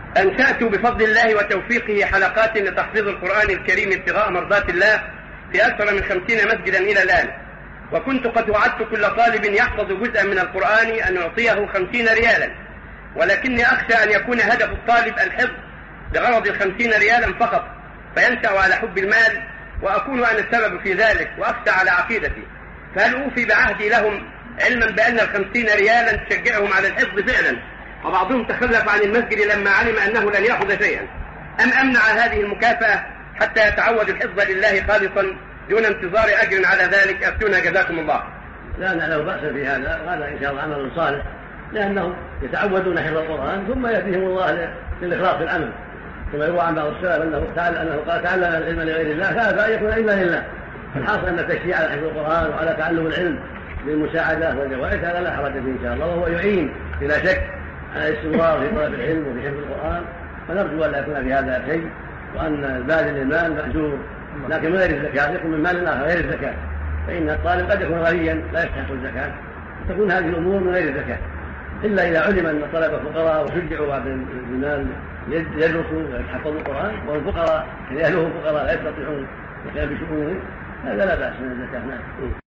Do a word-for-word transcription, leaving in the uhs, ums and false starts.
أنشأت بفضل الله وتوفيقه حلقات لتحفيظ القرآن الكريم ابتغاء مرضات الله في أكثر من خمسين مسجدا إلى الآن، وكنت قد وعدت كل طالب يحفظ جزءا من القرآن أن أعطيه خمسين ريالا، ولكني أخشى أن يكون هدف الطالب الحفظ بغرض الخمسين ريالا فقط فينشأ على حب المال، وأكون أنا السبب في ذلك وأخشى على عقيدتي، فهل أوفي بعهدي لهم علما بأن الخمسين ريالا تشجعهم على الحفظ فعلا، وبعضهم تخلف عن المسجد لما علم أنه لن يأخذ شيئا، أم أمنع هذه المكافأة حتى يتعود الحفظ لله خالصا دون انتظار أجر على ذلك؟ أفتونا جزاكم الله. لا نعلم بأس في هذا، هذا إن شاء الله عمل صالح، لأنهم يتعودون حفظ القرآن ثم يأتيهم الله للإخلاص في العمل، كما يروى عن بعض السلف أنه تعالى أنه قال تعلم العلم لغير الله فأبى أن يكون علما لله. الحاصل أن التشجيع على حفظ القرآن وعلى تعلم العلم للمساعدة والجوائز هذا لا حرج فيه إن شاء الله، وهو يعين بلا شك على الاستمرار في طلب العلم وفي حفظ القرآن، فنرجو أن لا يكون في هذا شيء، وأن الباذل للمال مأجور لكن من غير الزكاة، يكون من مال آخر غير الزكاة، فإن الطالب قد يكون غنيا لا يستحق الزكاة، تكون هذه الأمور من غير الزكاة، إلا إذا علم أن الطلبة فقراء وشجعوا بعد المال يدرسوا ويحفظوا القرآن، والفقراء أهلهم فقراء لا يستطيعون القيام بشؤونهم، هذا لا بأس من الزكاة.